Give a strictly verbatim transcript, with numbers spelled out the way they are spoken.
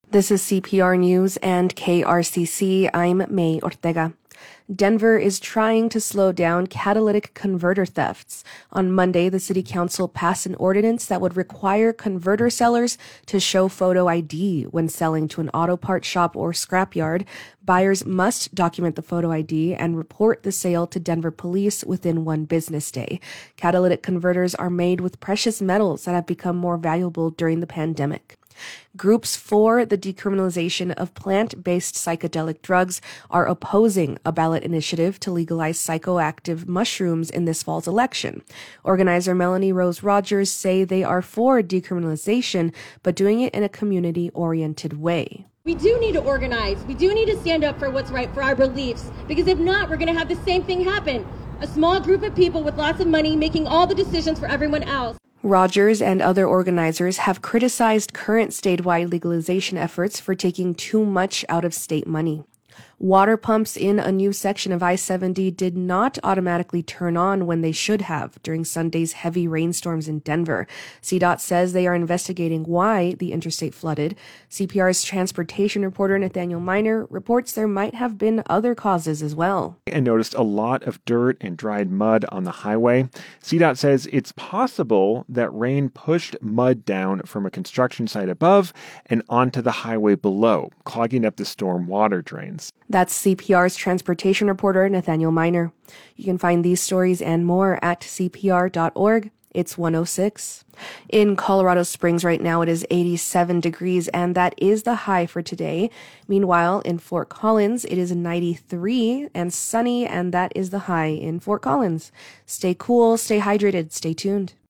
This is C P R News and K R C C. I'm May Ortega. Denver is trying to slow down catalytic converter thefts. On Monday, the city council passed an ordinance that would require converter sellers to show photo I D when selling to an auto part shop or scrapyard. Buyers must document the photo I D and report the sale to Denver police within one business day. Catalytic converters are made with precious metals that have become more valuable during the pandemic. Groups for the decriminalization of plant-based psychedelic drugs are opposing a ballot initiative to legalize psychoactive mushrooms in this fall's election. Organizer Melanie Rose Rogers say they are for decriminalization, but doing it in a community-oriented way. We do need to organize. We do need to stand up for what's right, for our beliefs, because if not, we're going to have the same thing happen. A small group of people with lots of money making all the decisions for everyone else. Rogers and other organizers have criticized current statewide legalization efforts for taking too much out of state money. Water pumps in a new section of I seventy did not automatically turn on when they should have during Sunday's heavy rainstorms in Denver. C DOT says they are investigating why the interstate flooded. C P R's transportation reporter Nathaniel Miner reports there might have been other causes as well. And noticed a lot of dirt and dried mud on the highway. C DOT says it's possible that rain pushed mud down from a construction site above and onto the highway below, clogging up the storm water drains. That's C P R's transportation reporter, Nathaniel Miner. You can find these stories and more at C P R dot org. It's one oh six. In Colorado Springs right now, it is eighty-seven degrees, and that is the high for today. Meanwhile, in Fort Collins, it is ninety-three and sunny, and that is the high in Fort Collins. Stay cool, stay hydrated, stay tuned.